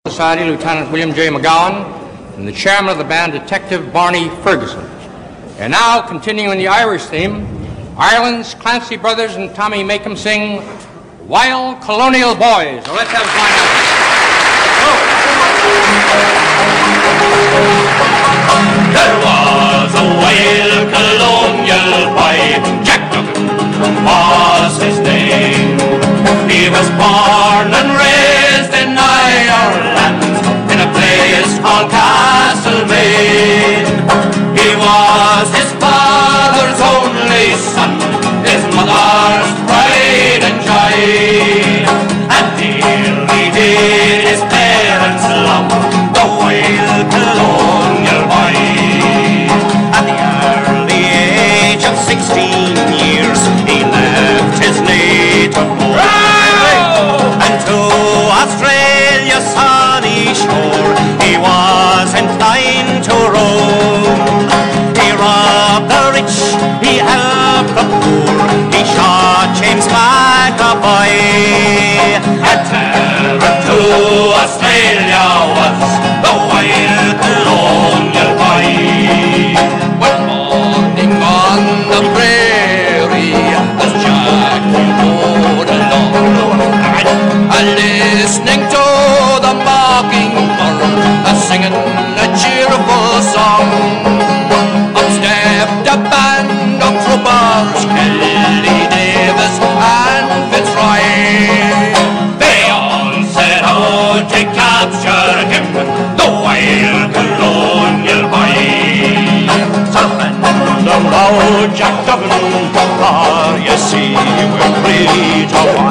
Society, Lieutenant William J. McGowan, and the chairman of the band, Detective Barney Ferguson. And now, continuing the Irish theme, Ireland's Clancy Brothers and Tommy Makem sing Wild Colonial Boys. So let's have a fine out. There was a wild colonial boy, Jack Duggan was his name. He was born and raised in Ireland, in a place called Castlemaine. He was his father's only son, his mother's pride and joy. And dearly did his parents love the wild colonial boy. At the early age of 16 years, he left his native home, and to Australia's sunny shore he was inclined to roam. He robbed the rich, he helped the poor, he shot James McAvoy. And terror to Australia was the wild colonial boy. One morning on the prairie, as Jack rode along, listening to the mockingbird, singing a cheerful song, up stepped a band of troopers, Kelly Davis and Fitzroy. They all set out to capture him, the wild colonial boy. Surrender now, Jack Duggan, for you see we're free to run.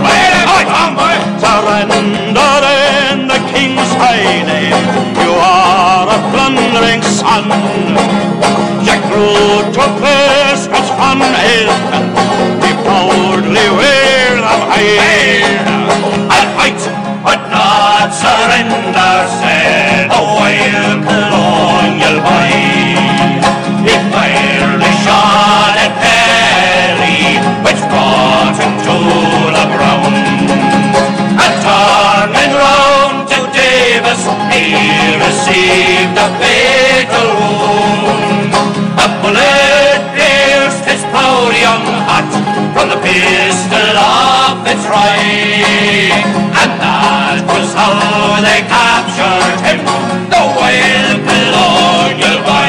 Surrender in the King's high name, you are a plundering son. Jack rode to place which from his pen, he proudly wear them high. I'll fight, but not surrender, said the wild colonial boy. He fairly shot at Perry, which brought him to the ground. And turning round to Davis, he received a fatal wound. A bullet pierced his proud young heart from the pistol of Fitzroy. And that was how they captured him, the wild colonial boy.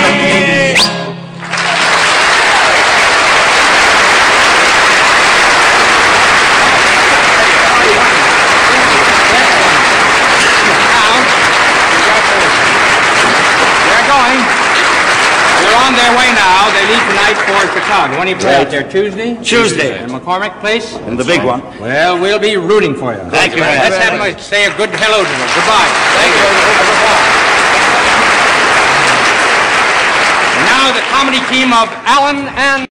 On their way now. They leave tonight for Chicago. When do you play out there? Tuesday? Tuesday. In McCormick Place? In the big one. Well, we'll be rooting for you. Thank you. Let's have them say a good hello to them. Goodbye. Thank you. And now the comedy team of Alan and